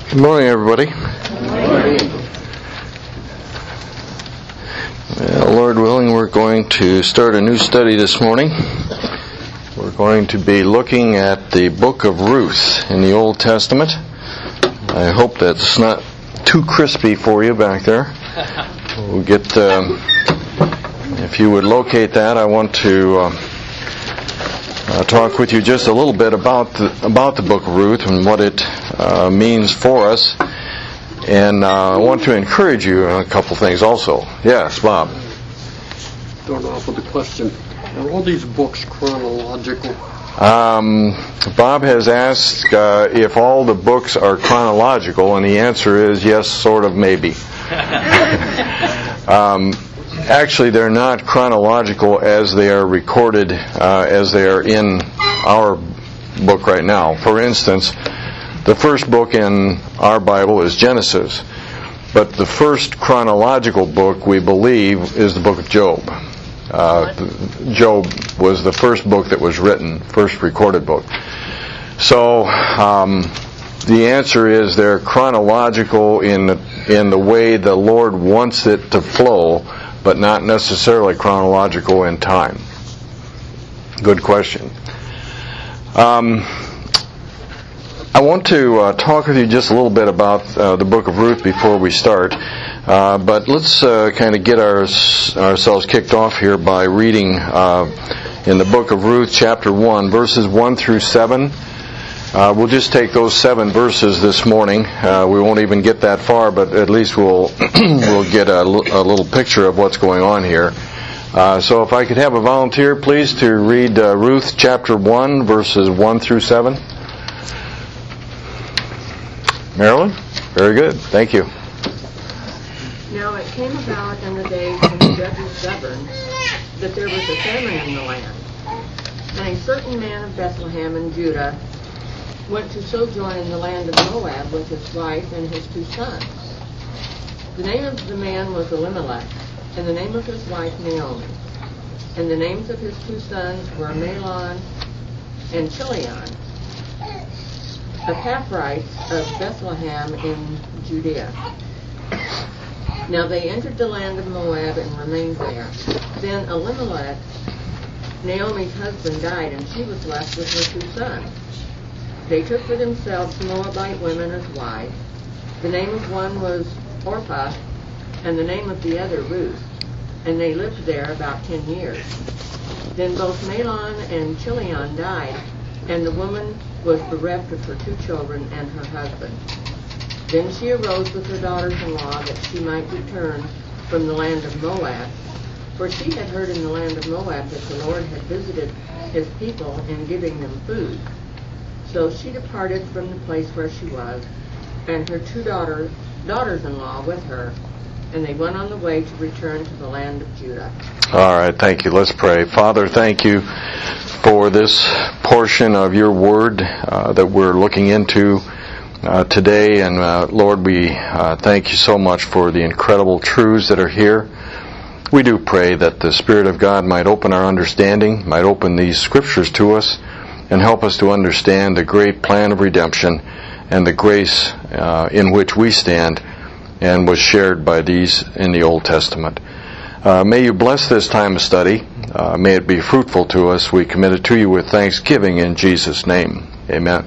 Good morning, everybody. Well, Lord willing, we're going to start a new study this morning. We're going to be looking at the book of Ruth in the Old Testament. I hope that's not too crispy for you back there. We'll get, if you would locate that, I want to talk with you just a little bit about the book of Ruth and what it means for us. And I want to encourage you on a couple things also. Yes, Bob. Start off with a question. Are all these books chronological? Bob has asked if all the books are chronological, and the answer is yes, sort of, maybe. Actually, they're not chronological as they are recorded, as they are in our book right now. For instance, the first book in our Bible is Genesis, but the first chronological book, we believe, is the book of Job. Job was the first book that was written, first recorded book. So the answer is they're chronological in the way the Lord wants it to flow, but not necessarily chronological in time. Good question. I want to talk with you just a little bit about the book of Ruth before we start. But let's kind of get ourselves kicked off here by reading in the book of Ruth, chapter 1, verses 1 through 7. We'll just take those 7 verses this morning. We won't even get that far, but at least we'll get a little picture of what's going on here. So if I could have a volunteer, please, to read Ruth chapter 1, verses 1 through 7. Marilyn? Very good. Thank you. Now it came about in the days when the judges governed that there was a famine in the land. And a certain man of Bethlehem in Judah went to sojourn in the land of Moab with his wife and his 2 sons. The name of the man was Elimelech, and the name of his wife Naomi. And the names of his 2 sons were Mahlon and Chilion, the Pathrites of Bethlehem in Judea. Now they entered the land of Moab and remained there. Then Elimelech, Naomi's husband, died, and she was left with her 2 sons. They took for themselves Moabite women as wives. The name of one was Orpah, and the name of the other Ruth. And they lived there about 10 years. Then both Mahlon and Chilion died, and the woman was bereft of her 2 children and her husband. Then she arose with her daughters-in-law that she might return from the land of Moab, for she had heard in the land of Moab that the Lord had visited his people in giving them food. So she departed from the place where she was, and her 2 daughters-in-law with her, and they went on the way to return to the land of Judah. All right, thank you. Let's pray. Father, thank you for this portion of your word that we're looking into today. And Lord, we thank you so much for the incredible truths that are here. We do pray that the Spirit of God might open our understanding, might open these scriptures to us, and help us to understand the great plan of redemption and the grace in which we stand and was shared by these in the Old Testament. May you bless this time of study. May it be fruitful to us. We commit it to you with thanksgiving in Jesus' name. Amen.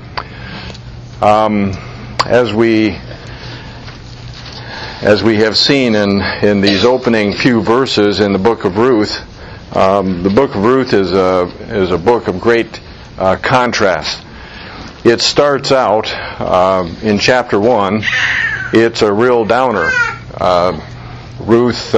As we have seen in these opening few verses in the book of Ruth, the book of Ruth is a book of great contrast. It starts out in chapter 1. It's a real downer. Ruth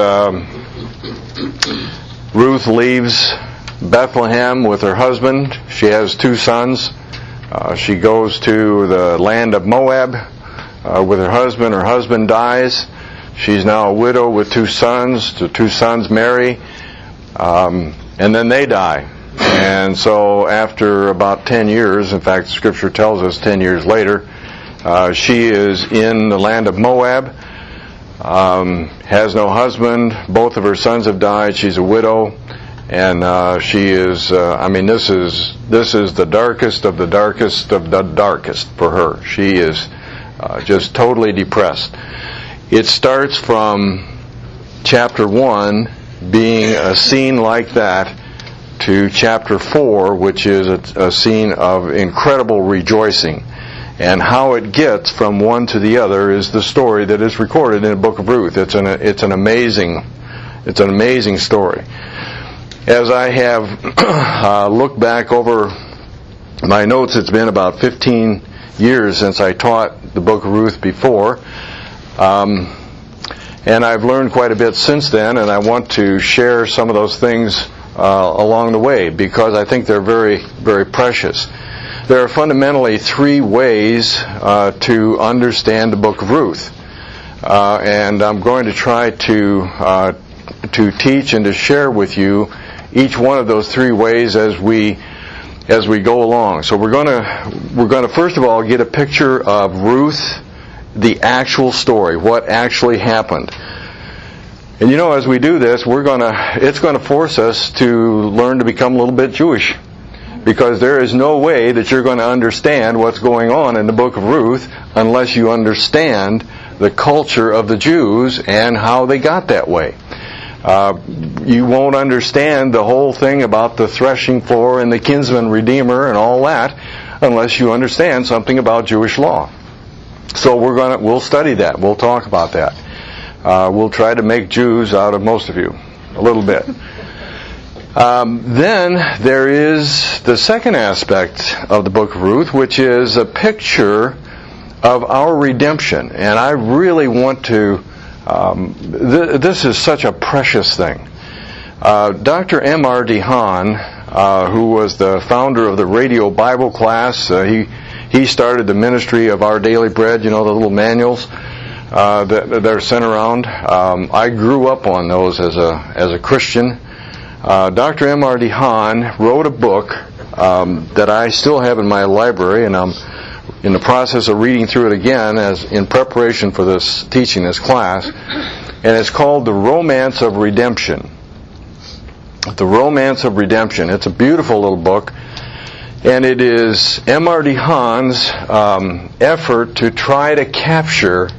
leaves Bethlehem with her husband. She has 2 sons. She goes to the land of Moab with her husband. Her husband dies. She's now a widow with 2 sons. The 2 sons marry, and then they die. And so after about 10 years, in fact, Scripture tells us 10 years later, she is in the land of Moab, has no husband. Both of her sons have died. She's a widow. And she is, this is the darkest of the darkest of the darkest for her. She is just totally depressed. It starts from chapter 1 being a scene like that to chapter 4, which is a scene of incredible rejoicing. And how it gets from one to the other is the story that is recorded in the book of Ruth. It's an amazing story. As I have looked back over my notes, it's been about 15 years since I taught the book of Ruth before. And I've learned quite a bit since then, and I want to share some of those things along the way because I think they're very, very precious. There are fundamentally three ways to understand the book of Ruth. And I'm going to try to teach and to share with you each one of those three ways as we go along. So we're going to first of all get a picture of Ruth, the actual story, what actually happened. And as we do this, it's going to force us to learn to become a little bit Jewish. Because there is no way that you're going to understand what's going on in the book of Ruth unless you understand the culture of the Jews and how they got that way. You won't understand the whole thing about the threshing floor and the kinsman redeemer and all that unless you understand something about Jewish law. So we'll study that. We'll talk about that. We'll try to make Jews out of most of you a little bit. Then there is the second aspect of the book of Ruth, which is a picture of our redemption. And I really want to, this is such a precious thing. Dr. M.R. DeHaan, who was the founder of the Radio Bible class, he started the ministry of Our Daily Bread, the little manuals that are sent around. I grew up on those as a Christian. Dr. M.R. DeHaan wrote a book that I still have in my library, and I'm in the process of reading through it again in preparation for teaching this class, and it's called The Romance of Redemption. The Romance of Redemption. It's a beautiful little book, and it is M.R. DeHaan's effort to try to capture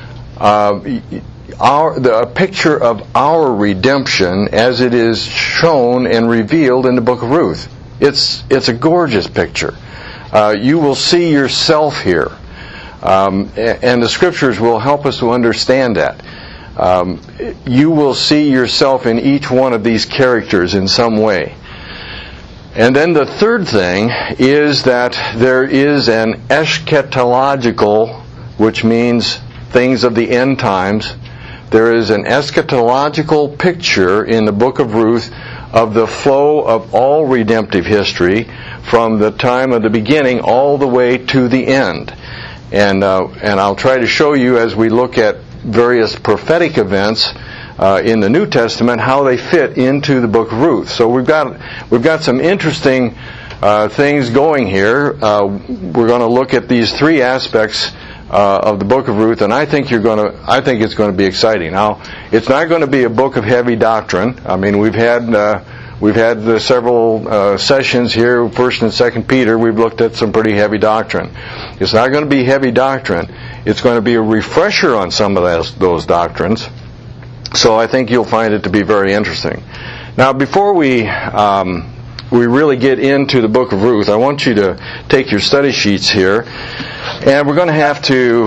a picture of our redemption as it is shown and revealed in the book of Ruth. It's a gorgeous picture. You will see yourself here, and the scriptures will help us to understand that. You will see yourself in each one of these characters in some way. And then the third thing is that there is an eschatological, which means things of the end times. There is an eschatological picture in the book of Ruth of the flow of all redemptive history from the time of the beginning all the way to the end. And I'll try to show you as we look at various prophetic events in the New Testament how they fit into the book of Ruth. So we've got some interesting things going here. We're going to look at these three aspects of the book of Ruth, and I think it's going to be exciting. Now, it's not going to be a book of heavy doctrine. I mean, we've had the several sessions here, 1st and 2nd Peter. We've looked at some pretty heavy doctrine. It's not going to be heavy doctrine. It's going to be a refresher on some of those doctrines. So I think you'll find it to be very interesting. Now, before we really get into the book of Ruth, I want you to take your study sheets here, and we're going to have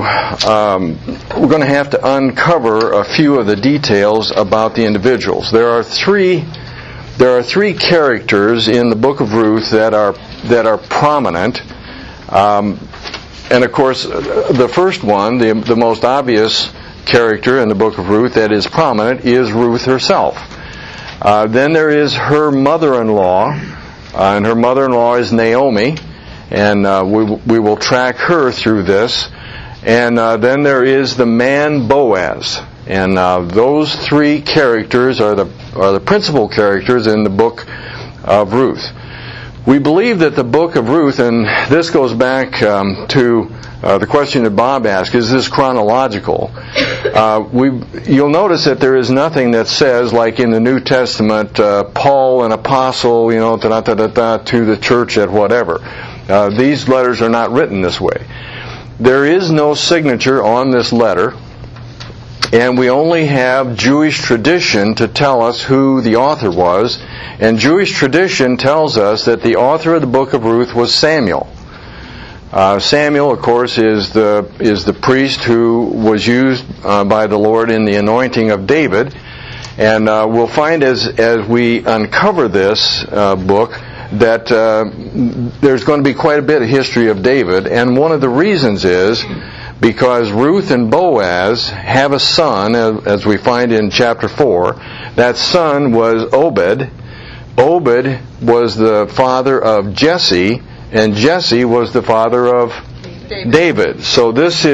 to uncover a few of the details about the individuals. There are three characters in the book of Ruth that are prominent, and of course, the first one, the most obvious character in the book of Ruth that is prominent is Ruth herself. Then there is her mother-in-law, and her mother-in-law is Naomi, and we will track her through this. And then there is the man Boaz, and those three characters are the principal characters in the book of Ruth. We believe that the book of Ruth, and this goes back to the question that Bob asked, is this chronological? You'll notice that there is nothing that says, like in the New Testament, Paul, an apostle, to the church at whatever. These letters are not written this way. there is no signature on this letter, and we only have Jewish tradition to tell us who the author was. And Jewish tradition tells us that the author of the book of Ruth was Samuel. Samuel, of course, is the priest who was used by the Lord in the anointing of David. And we'll find as we uncover this book that there's going to be quite a bit of history of David. And one of the reasons is because Ruth and Boaz have a son, as we find in chapter 4. That son was Obed. Obed was the father of Jesse, and Jesse was the father of David. So this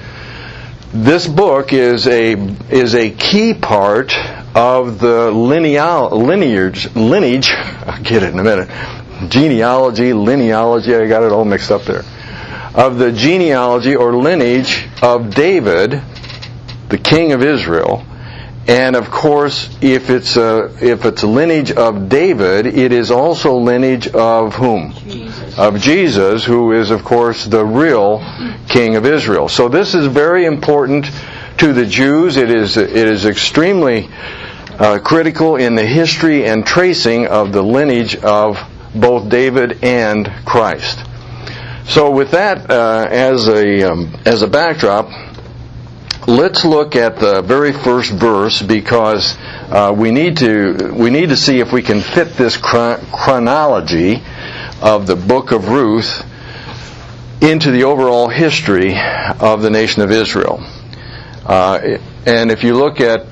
book is a key part of the lineage. I'll get it in a minute. Genealogy, linealogy. I got it all mixed up there. Of the genealogy or lineage of David, the king of Israel. And of course, if it's a lineage of David, it is also lineage of whom? Jesus. Of Jesus, who is of course the real king of Israel. So this is very important to the Jews. It is extremely critical in the history and tracing of the lineage of both David and Christ. So with that as a backdrop, let's look at the very first verse, because we need to see if we can fit this chronology of the book of Ruth into the overall history of the nation of Israel. And if you look at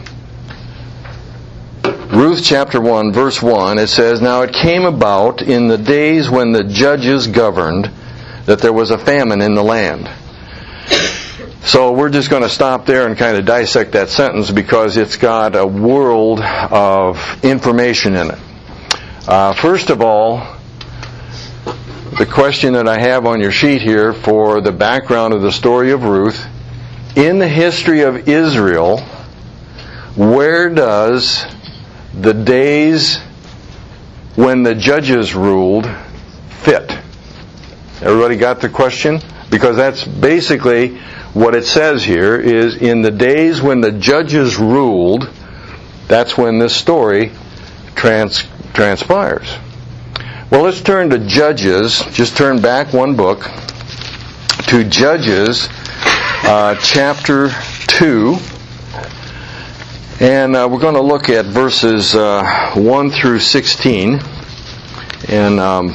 Ruth chapter 1, verse 1, it says, "Now it came about in the days when the judges governed that there was a famine in the land." So we're just going to stop there and kind of dissect that sentence because it's got a world of information in it. First of all, the question that I have on your sheet here for the background of the story of Ruth, in the history of Israel, where does the days when the judges ruled fit? Everybody got the question? Because that's basically what it says here, is in the days when the judges ruled, that's when this story transpires. Well, let's turn to Judges. Just turn back one book to Judges chapter 2. And we're going to look at verses 1 through 16. And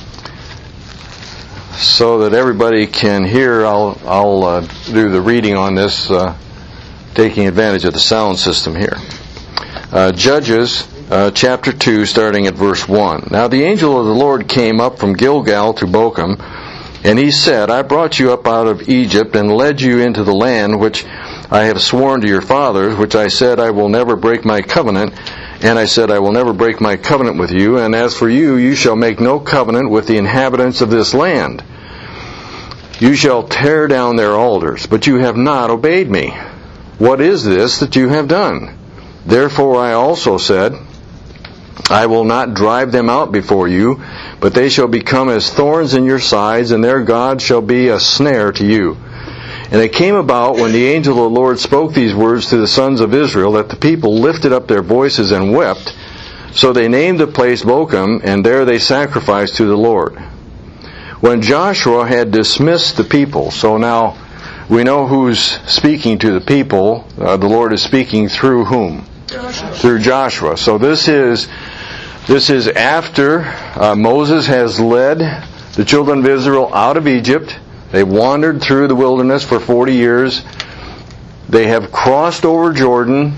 so that everybody can hear, I'll do the reading on this, taking advantage of the sound system here. Judges chapter 2, starting at verse 1. "Now the angel of the Lord came up from Gilgal to Bochum, and he said, I brought you up out of Egypt and led you into the land which I have sworn to your fathers, which I said I will never break my covenant. And I said, I will never break my covenant with you. And as for you, you shall make no covenant with the inhabitants of this land. You shall tear down their altars, but you have not obeyed me. What is this that you have done? Therefore I also said, I will not drive them out before you, but they shall become as thorns in your sides, and their God shall be a snare to you. And it came about when the angel of the Lord spoke these words to the sons of Israel that the people lifted up their voices and wept. So they named the place Bochum, and there they sacrificed to the Lord. When Joshua had dismissed the people," so now we know who's speaking to the people. The Lord is speaking through whom? Joshua. Through Joshua. So this is after Moses has led the children of Israel out of Egypt. They wandered through the wilderness for 40 years. They have crossed over Jordan.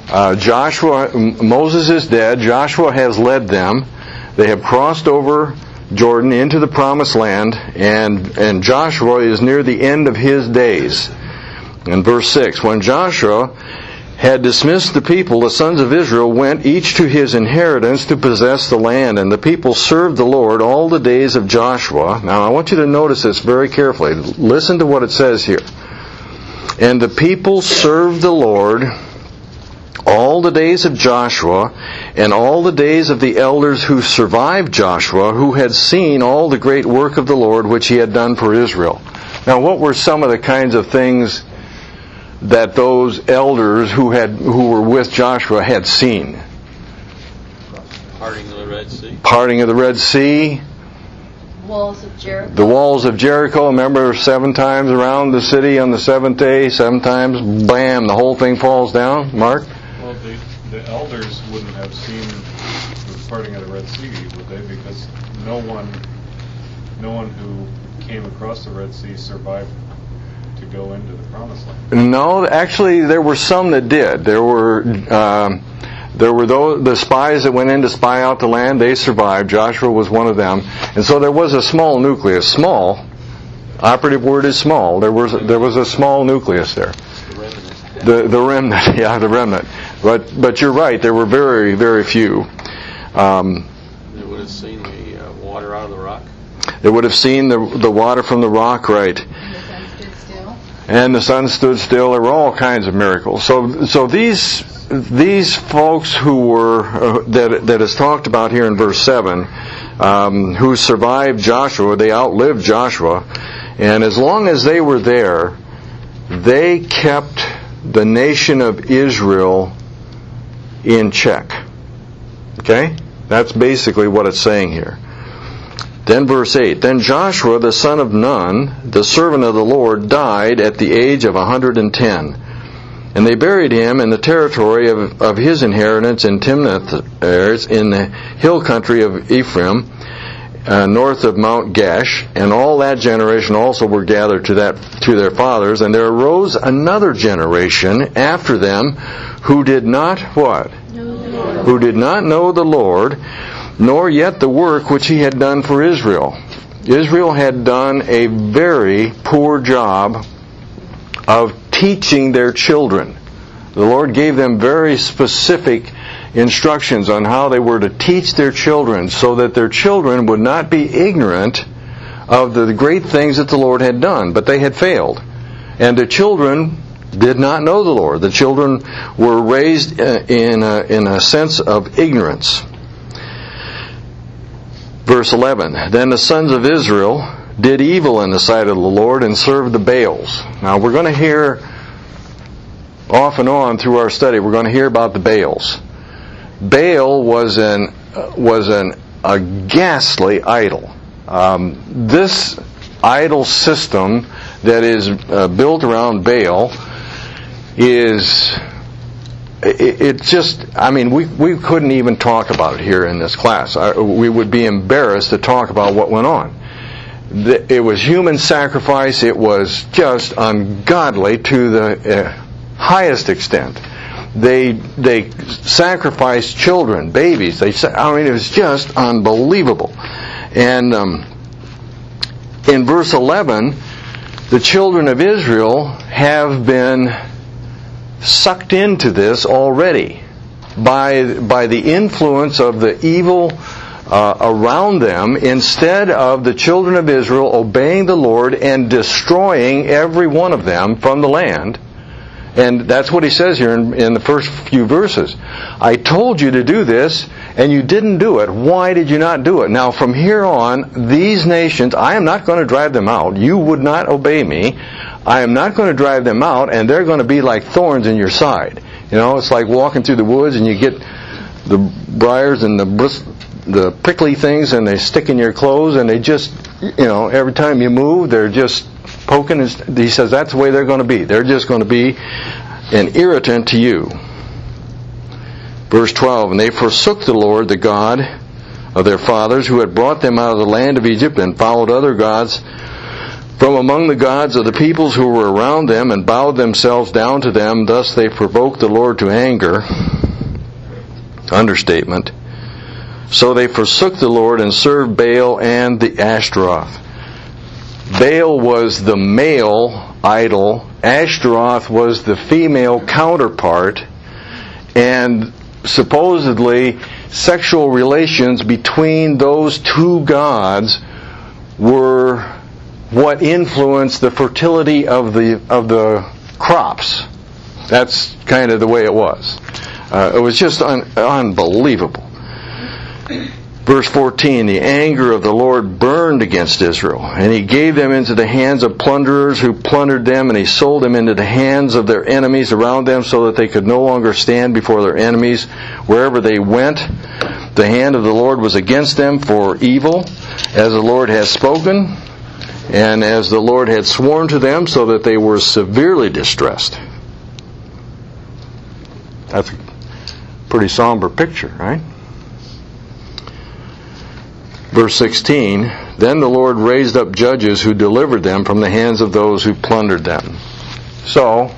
Moses is dead. Joshua has led them. They have crossed over Jordan into the promised land, and Joshua is near the end of his days. In verse 6, "When Joshua had dismissed the people, the sons of Israel went each to his inheritance to possess the land, and the people served the Lord all the days of Joshua." Now I want you to notice this very carefully. Listen to what it says here. "And the people served the Lord all the days of Joshua, and all the days of the elders who survived Joshua, who had seen all the great work of the Lord which he had done for Israel." Now, what were some of the kinds of things that those elders who were with Joshua had seen? Parting of the Red Sea. Parting of the Red Sea. Walls of Jericho. The walls of Jericho. Remember, 7 times around the city on the 7th day, 7 times, bam, the whole thing falls down. Mark? Well, the elders wouldn't have seen the parting of the Red Sea, would they? Because no one who came across the Red Sea survived to go into the Promised Land. No, actually, there were some that did. There were the spies that went in to spy out the land. They survived. Joshua was one of them, and so there was a small nucleus. Small, operative word is small. There was a small nucleus there. The remnant, yeah, the remnant. But you're right. There were very, very few. They would have seen the water out of the rock. They would have seen the water from the rock, right? And the sun stood still. There were all kinds of miracles. So these folks who were that is talked about here in verse 7, who survived Joshua, they outlived Joshua, and as long as they were there, they kept the nation of Israel in check. Okay? That's basically what it's saying here. Then verse 8, Then Joshua the son of Nun, the servant of the Lord, died at the age of 110. And they buried him in the territory of his inheritance in Timnath, in the hill country of Ephraim, north of Mount Gash. And all that generation also were gathered to their fathers. And there arose another generation after them who did not what? Who did not know the Lord, nor yet the work which he had done for Israel. Israel had done a very poor job of teaching their children. The Lord gave them very specific instructions on how they were to teach their children so that their children would not be ignorant of the great things that the Lord had done, but they had failed. And the children did not know the Lord. The children were raised in a sense of ignorance. Verse 11, Then the sons of Israel did evil in the sight of the Lord and served the Baals. Now we're going to hear off and on through our study, we're going to hear about the Baals. Baal was a ghastly idol. This idol system that is built around Baal is, it just, I mean, we couldn't even talk about it here in this class. We would be embarrassed to talk about what went on. It was human sacrifice. It was just ungodly to the highest extent. They sacrificed children, babies. It was just unbelievable. And in verse 11, the children of Israel have been sucked into this already by the influence of the evil around them, instead of the children of Israel obeying the Lord and destroying every one of them from the land. And that's what he says here in the first few verses. I told you to do this, and you didn't do it. Why did you not do it? Now, from here on, these nations, I am not going to drive them out. You would not obey me. I am not going to drive them out, and they're going to be like thorns in your side. You know, it's like walking through the woods, and you get the briars and the prickly things, and they stick in your clothes, and they just, every time you move, they're just poking. He says that's the way they're going to be. They're just going to be an irritant to you. Verse 12, And they forsook the Lord, the God of their fathers, who had brought them out of the land of Egypt, and followed other gods from among the gods of the peoples who were around them, and bowed themselves down to them. Thus they provoked the Lord to anger. Understatement. So they forsook the Lord and served Baal and the Ashtaroth. Baal was the male idol. Ashtaroth was the female counterpart. And supposedly sexual relations between those two gods were what influenced the fertility of the crops. That's kind of the way it was. It was just unbelievable. Verse 14, the anger of the Lord burned against Israel, and he gave them into the hands of plunderers who plundered them, and he sold them into the hands of their enemies around them, so that they could no longer stand before their enemies. Wherever they went, the hand of the Lord was against them for evil, as the Lord has spoken, and as the Lord had sworn to them, so that they were severely distressed. That's a pretty somber picture, right? Verse 16, then the Lord raised up judges who delivered them from the hands of those who plundered them. So,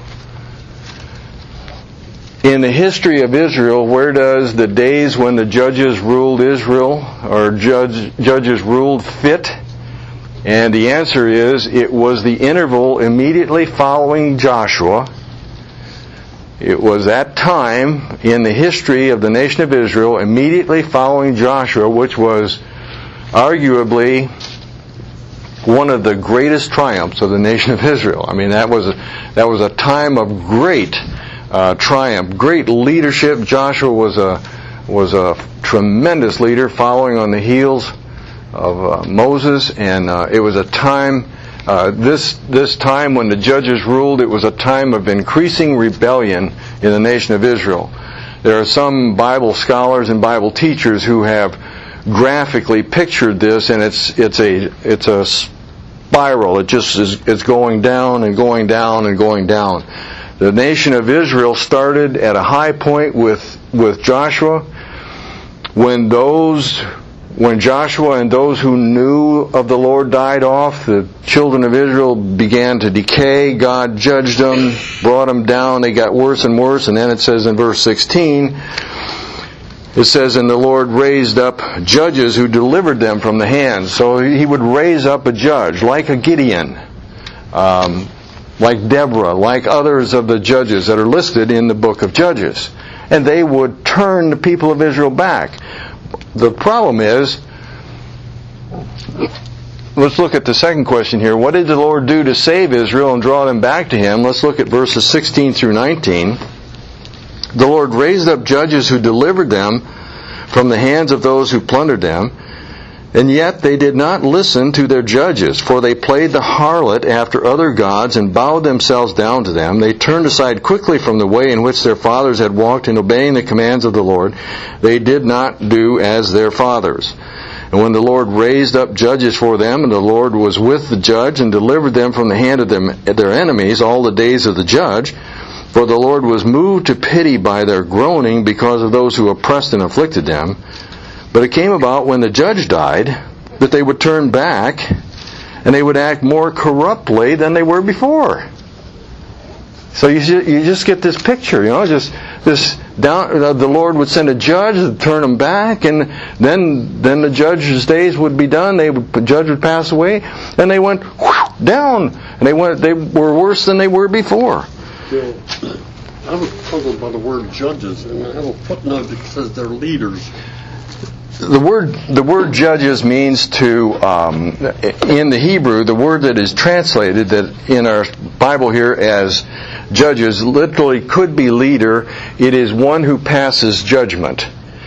in the history of Israel, where does the days when the judges ruled Israel, or judges ruled, fit? And the answer is, it was the interval immediately following Joshua. It was that time in the history of the nation of Israel, immediately following Joshua, which was arguably one of the greatest triumphs of the nation of Israel. I mean, that was a time of great triumph, great leadership. Joshua was a tremendous leader, following on the heels of Moses, and it was a time. This time when the judges ruled, it was a time of increasing rebellion in the nation of Israel. There are some Bible scholars and Bible teachers who have graphically pictured this, and it's a spiral. It just is going down and going down and going down. The nation of Israel started at a high point with Joshua. When Joshua and those who knew of the Lord died off, the children of Israel began to decay. God judged them, brought them down. They got worse and worse. And then it says in verse 16, it says, and the Lord raised up judges who delivered them from the hands. So he would raise up a judge, like a Gideon, like Deborah, like others of the judges that are listed in the book of Judges. And they would turn the people of Israel back. The problem is, let's look at the second question here. What did the Lord do to save Israel and draw them back to Him? Let's look at verses 16 through 19. The Lord raised up judges who delivered them from the hands of those who plundered them, and yet they did not listen to their judges, for they played the harlot after other gods and bowed themselves down to them. They turned aside quickly from the way in which their fathers had walked in obeying the commands of the Lord. They did not do as their fathers. And when the Lord raised up judges for them, and the Lord was with the judge and delivered them from the hand of their enemies all the days of the judge, for the Lord was moved to pity by their groaning because of those who oppressed and afflicted them. But it came about when the judge died that they would turn back and they would act more corruptly than they were before. So you just get this picture, just this down. The Lord would send a judge to turn them back, and then the judge's days would be done. The judge would pass away, and they went down, and they were worse than they were before. I was puzzled by the word judges, and I have a footnote that says they're leaders. The word judges means to, in the Hebrew, the word that is translated that in our Bible here as judges literally could be leader. It is one who passes judgment.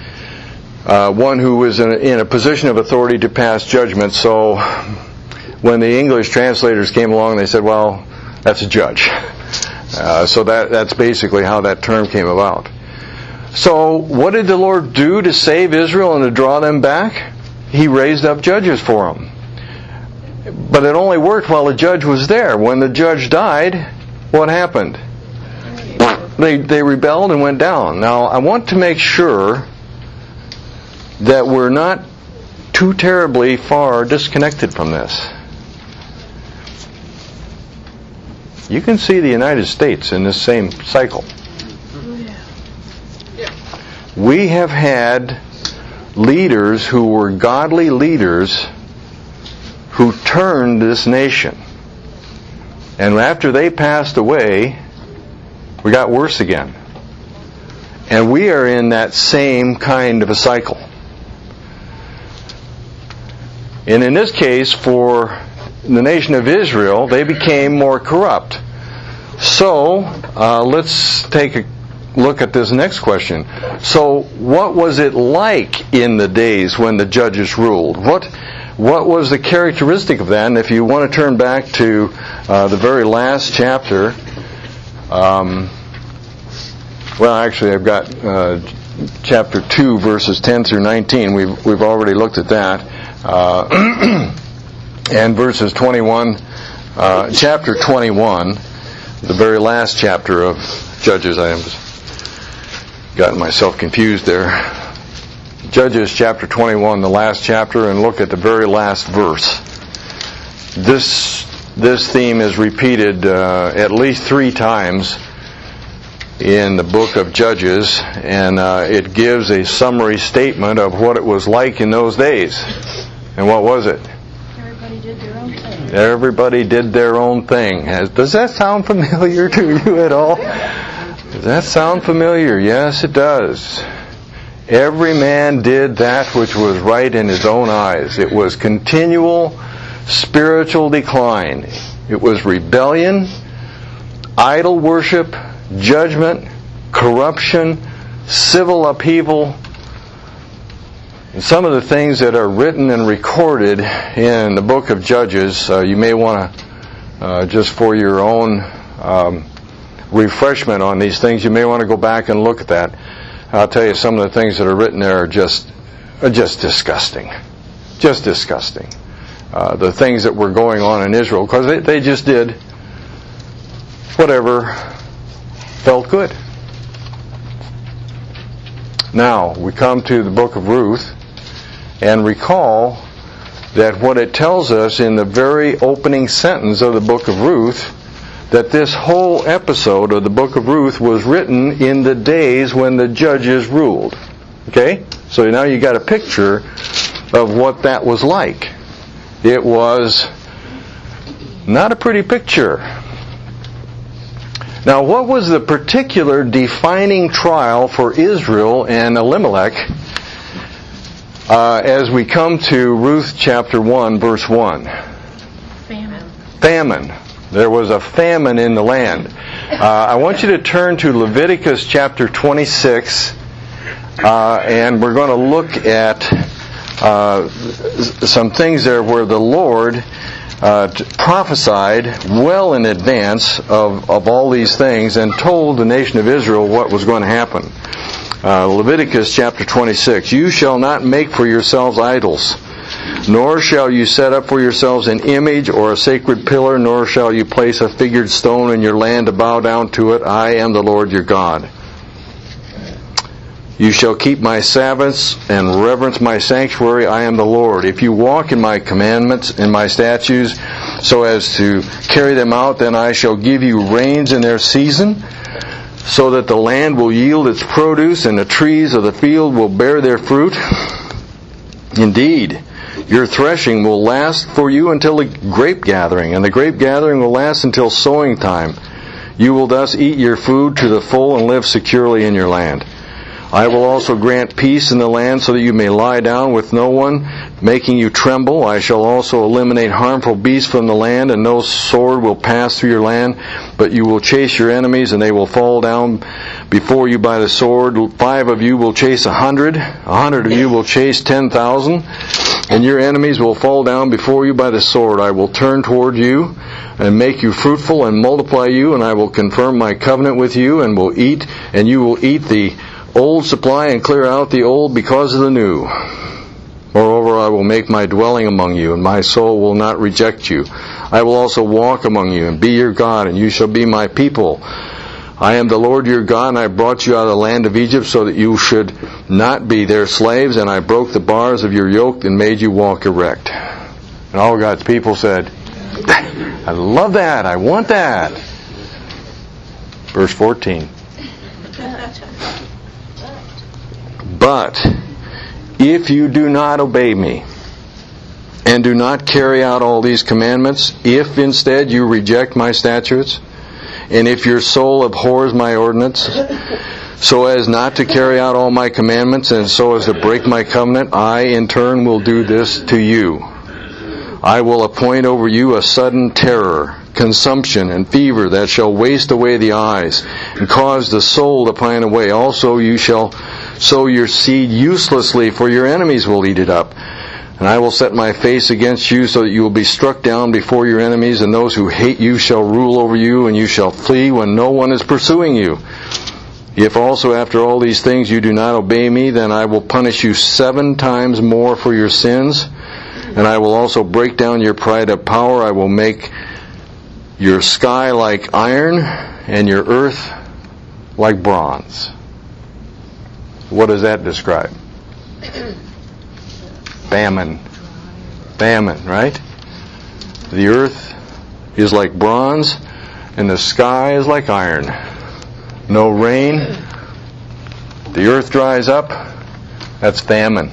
One who is in a position of authority to pass judgment. So when the English translators came along, they said, well, that's a judge. So that's basically how that term came about. So what did the Lord do to save Israel and to draw them back? He raised up judges for them. But it only worked while the judge was there. When the judge died, what happened? They rebelled and went down. Now, I want to make sure that we're not too terribly far disconnected from this. You can see the United States in this same cycle. We have had leaders who were godly leaders who turned this nation. And after they passed away, we got worse again. And we are in that same kind of a cycle. And in this case, for the nation of Israel, they became more corrupt. So, let's take look at this next question. So, what was it like in the days when the judges ruled? What was the characteristic of that? And if you want to turn back to the very last chapter, actually, I've got chapter 2, verses 10 through 19. We've already looked at that, and verses 21. Chapter 21, the very last chapter of Judges. I have gotten myself confused there. Judges chapter 21, the last chapter, and look at the very last verse. This theme is repeated at least 3 times in the book of Judges, and it gives a summary statement of what it was like in those days. And what was it? Everybody did their own thing. Everybody did their own thing. Does that sound familiar to you at all? Does that sound familiar? Yes, it does. Every man did that which was right in his own eyes. It was continual spiritual decline. It was rebellion, idol worship, judgment, corruption, civil upheaval. And some of the things that are written and recorded in the book of Judges, you may want to, just for your own refreshment on these things, you may want to go back and look at that. I'll tell you, some of the things that are written there are just disgusting. Just disgusting. The things that were going on in Israel, because they just did whatever felt good. Now, we come to the book of Ruth, and recall that what it tells us in the very opening sentence of the book of Ruth, that this whole episode of the book of Ruth was written in the days when the judges ruled. Okay? So now you got a picture of what that was like. It was not a pretty picture. Now, what was the particular defining trial for Israel and Elimelech as we come to Ruth chapter 1, verse 1? Famine. There was a famine in the land. I want you to turn to Leviticus chapter 26, and we're going to look at some things there where the Lord prophesied well in advance of all these things and told the nation of Israel what was going to happen. Leviticus chapter 26, "You shall not make for yourselves idols, nor shall you set up for yourselves an image or a sacred pillar, nor shall you place a figured stone in your land to bow down to it. I am the Lord your God. You shall keep my Sabbaths and reverence my sanctuary. I am the Lord. If you walk in my commandments and my statutes so as to carry them out, then I shall give you rains in their season, so that the land will yield its produce and the trees of the field will bear their fruit. Indeed, your threshing will last for you until the grape gathering, and the grape gathering will last until sowing time. You will thus eat your food to the full and live securely in your land. I will also grant peace in the land so that you may lie down with no one making you tremble. I shall also eliminate harmful beasts from the land, and no sword will pass through your land, but you will chase your enemies, and they will fall down before you by the sword. 5 of you will chase 100, 100 of you will chase 10,000, and your enemies will fall down before you by the sword. I will turn toward you and make you fruitful and multiply you, and I will confirm my covenant with you, and you will eat the old supply and clear out the old because of the new. Moreover, I will make my dwelling among you, and my soul will not reject you. I will also walk among you and be your God, and you shall be my people. I am the Lord your God, and I brought you out of the land of Egypt so that you should not be their slaves, and I broke the bars of your yoke and made you walk erect. And all God's people said, I love that. I want that. Verse 14. But if you do not obey me and do not carry out all these commandments, if instead you reject my statutes, and if your soul abhors my ordinance, so as not to carry out all my commandments and so as to break my covenant, I in turn will do this to you. I will appoint over you a sudden terror, consumption and fever that shall waste away the eyes and cause the soul to pine away. Also you shall sow your seed uselessly, for your enemies will eat it up. And I will set my face against you so that you will be struck down before your enemies, and those who hate you shall rule over you, and you shall flee when no one is pursuing you. If also after all these things you do not obey me, then I will punish you 7 times more for your sins, and I will also break down your pride of power. I will make your sky like iron, and your earth like bronze. What does that describe? Famine. Famine, right? The earth is like bronze, and the sky is like iron. No rain. The earth dries up. That's famine.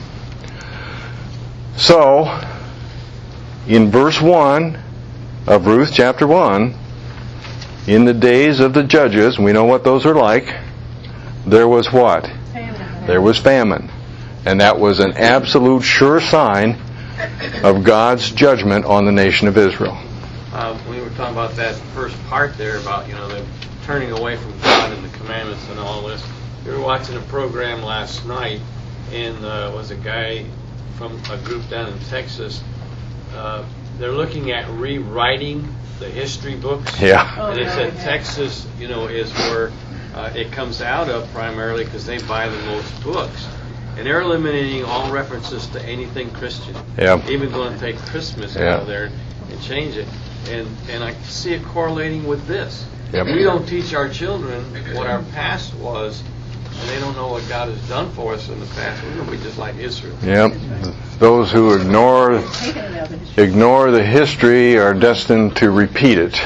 So, in verse 1 of Ruth chapter 1, in the days of the judges, we know what those are like, there was what? Famine. There was famine. And that was an absolute sure sign of God's judgment on the nation of Israel. When you were talking about that first part there about, them turning away from God and the commandments and all this, we were watching a program last night, and was a guy from a group down in Texas. They're looking at rewriting the history books. Yeah. And they said Texas, is where it comes out of primarily because they buy the most books. And they're eliminating all references to anything Christian. Yeah. Even going to take Christmas out of there and change it. And I see it correlating with this. Yep. We don't teach our children what our past was, and they don't know what God has done for us in the past. We're going to be just like Israel. Yep. Those who ignore the history are destined to repeat it.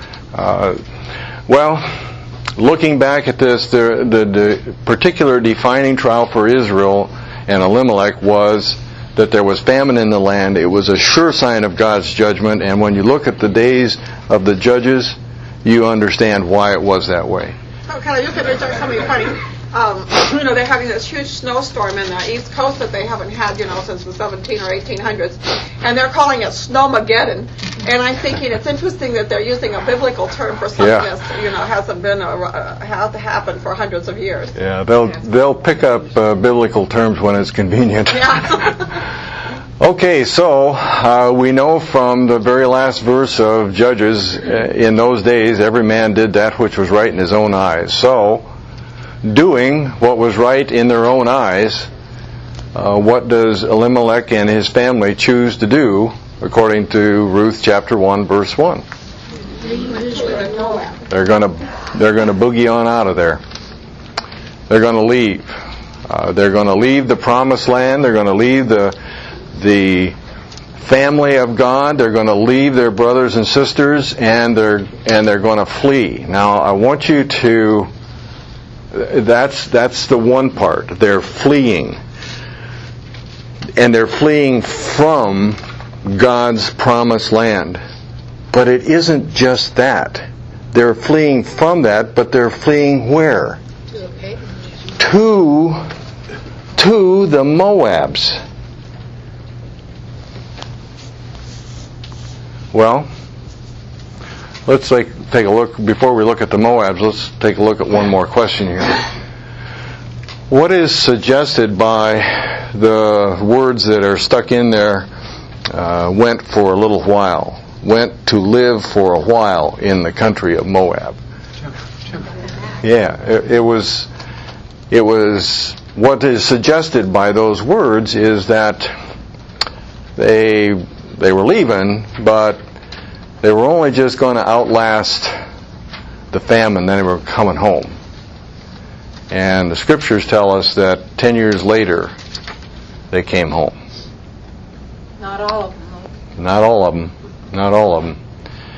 Looking back at this, the particular defining trial for Israel and Elimelech was that there was famine in the land. It was a sure sign of God's judgment, and when you look at the days of the judges, you understand why it was that way. Oh, can I just interject something funny? They're having this huge snowstorm in the East Coast that they haven't had, since the 17 or 1800s, and they're calling it Snowmageddon. And I'm thinking it's interesting that they're using a biblical term for something that hasn't been happened for hundreds of years. Yeah, they'll pick up biblical terms when it's convenient. Yeah. Okay, so we know from the very last verse of Judges, in those days every man did that which was right in his own eyes. So, doing what was right in their own eyes, what does Elimelech and his family choose to do according to Ruth chapter 1 verse 1? They're going to boogie on out of there. They're going to leave. They're going to leave the promised land. They're going to leave the family of God. They're going to leave their brothers and sisters, and they're going to flee. Now, I want you to. That's the one part. They're fleeing, and they're fleeing from God's promised land. But it isn't just that. They're fleeing from that, but they're fleeing where? To the Moabs. Well, let's take a look, before we look at the Moabs, let's take a look at one more question here. What is suggested by the words that are stuck in there, went for a little while, went to live for a while in the country of Moab? Yeah, it was what is suggested by those words is that they were leaving, but they were only just going to outlast the famine, then they were coming home. And the scriptures tell us that 10 years later, they came home. Not all of them. Not all of them. Not all of them.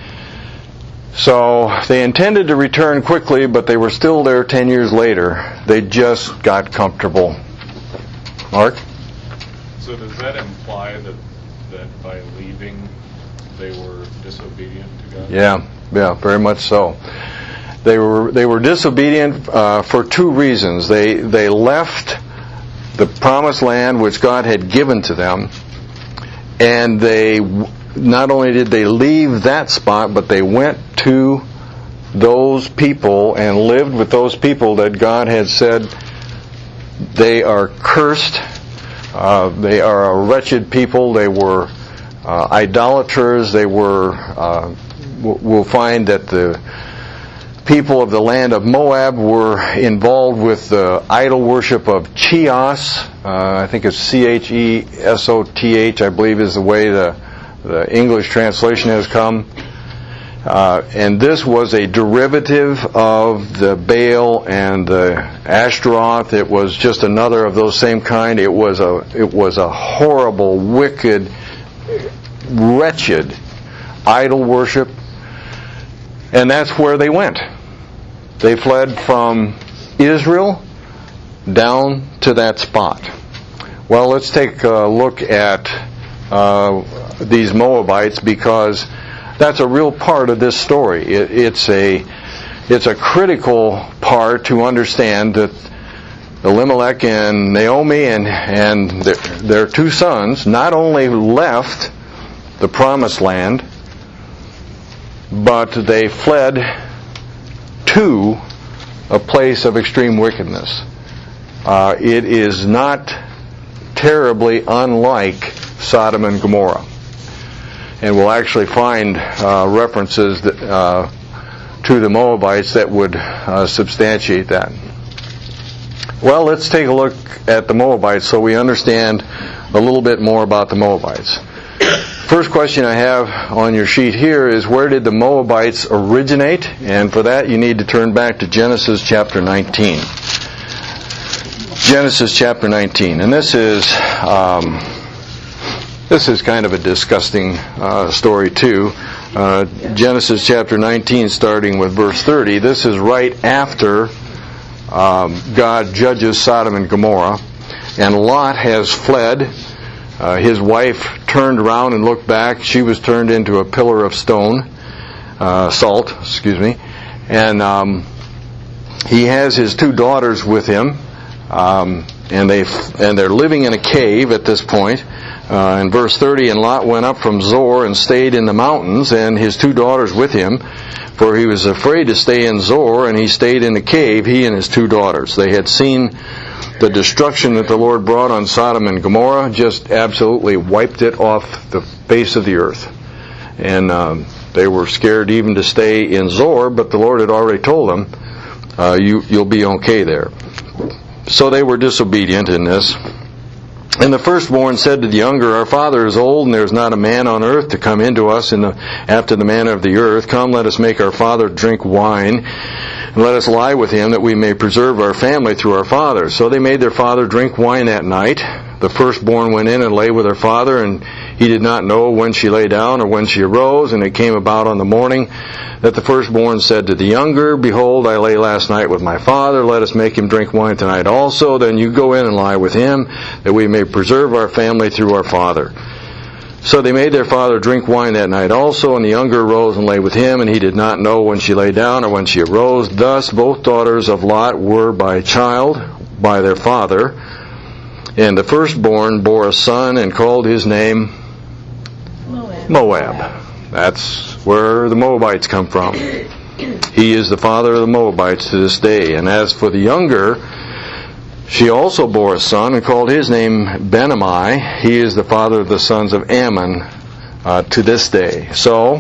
So they intended to return quickly, but they were still there 10 years later. They just got comfortable. Mark? So does that imply that by leaving they were disobedient to God? Yeah, very much so. They were disobedient for two reasons. They left the promised land which God had given to them, and they not only did they leave that spot, but they went to those people and lived with those people that God had said they are cursed. They are a wretched people. They were idolaters. They were. We'll find that the people of the land of Moab were involved with the idol worship of Cheosh. I think it's Chesoth, I believe is the way the English translation has come. And this was a derivative of the Baal and the Ashtaroth. It was just another of those same kind. It was a horrible, wicked, wretched idol worship. And that's where they went. They fled from Israel down to that spot. Well, let's take a look at these Moabites, because that's a real part of this story. It's a critical part to understand that Elimelech and Naomi and their two sons not only left the promised land, but they fled to a place of extreme wickedness. It is not terribly unlike Sodom and Gomorrah. And we'll actually find references to the Moabites that would substantiate that. Well, let's take a look at the Moabites so we understand a little bit more about the Moabites. First question I have on your sheet here is, where did the Moabites originate? And for that you need to turn back to Genesis chapter 19. Genesis chapter 19. And this is kind of a disgusting story too. Genesis chapter 19, starting with verse 30. This is right after God judges Sodom and Gomorrah, and Lot has fled. His wife turned around and looked back. She was turned into a pillar of salt. And he has his two daughters with him, and they're living in a cave at this point. In verse 30, and Lot went up from Zoar and stayed in the mountains, and his two daughters with him, for he was afraid to stay in Zoar, and he stayed in the cave, he and his two daughters. They had seen the destruction that the Lord brought on Sodom and Gomorrah, just absolutely wiped it off the face of the earth. And they were scared even to stay in Zoar, but the Lord had already told them, you'll be okay there. So they were disobedient in this. And the firstborn said to the younger, our father is old, and there is not a man on earth to come into us after the manner of the earth. Come, let us make our father drink wine, and let us lie with him, that we may preserve our family through our father. So they made their father drink wine that night. The firstborn went in and lay with her father, and he did not know when she lay down or when she arose. And it came about on the morning that the firstborn said to the younger, behold, I lay last night with my father. Let us make him drink wine tonight also. Then you go in and lie with him, that we may preserve our family through our father. So they made their father drink wine that night also, and the younger arose and lay with him, and he did not know when she lay down or when she arose. Thus both daughters of Lot were by child by their father. And the firstborn bore a son and called his name Moab. That's where the Moabites come from. He is the father of the Moabites to this day. And as for the younger, she also bore a son and called his name Ben-ammi. He is the father of the sons of Ammon to this day. So,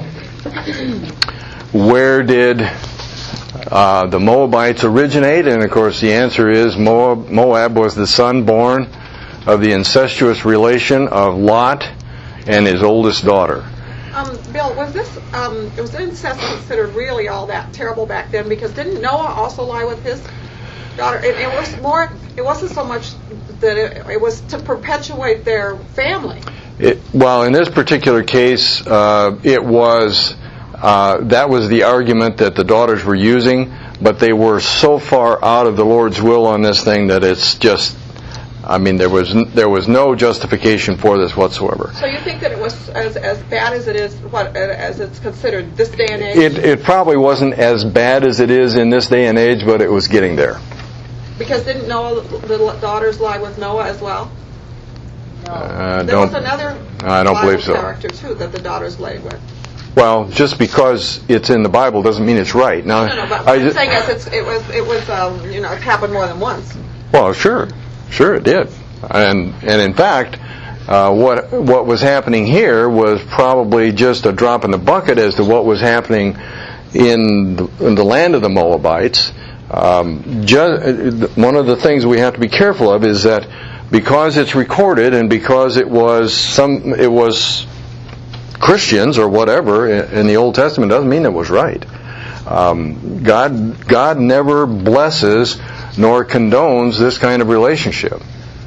where did the Moabites originate? And of course the answer is Moab was the son born of the incestuous relation of Lot and his oldest daughter. Bill, was incest considered really all that terrible back then? Because didn't Noah also lie with his daughter? It wasn't so much that it was to perpetuate their family. Well, in this particular case, that was the argument that the daughters were using, but they were so far out of the Lord's will on this thing that it's just, there was no justification for this whatsoever. So you think that it was as bad as it is, as it's considered this day and age? It probably wasn't as bad as it is in this day and age, but it was getting there. Because didn't Noah, the daughters lie with Noah as well? There was another I don't believe so. character, too, that the daughters laid with. Well, just because it's in the Bible doesn't mean it's right. Now, No, but what I'm saying is it happened more than once. Well, sure it did, and in fact, what was happening here was probably just a drop in the bucket as to what was happening in the land of the Moabites. One of the things we have to be careful of is that because it's recorded and because it was Christians or whatever in the Old Testament doesn't mean it was right. God never blesses nor condones this kind of relationship.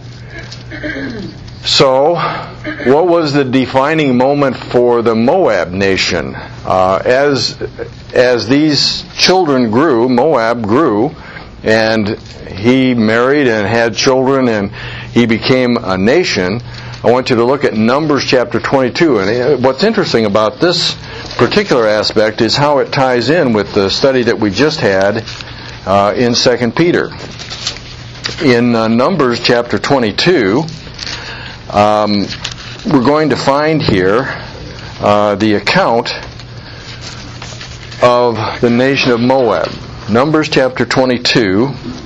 So, what was the defining moment for the Moab nation? As these children grew, Moab grew, and he married and had children, and he became a nation. I want you to look at Numbers chapter 22. And what's interesting about this particular aspect is how it ties in with the study that we just had in 2 Peter. In Numbers chapter 22, we're going to find here the account of the nation of Moab. Numbers chapter 22,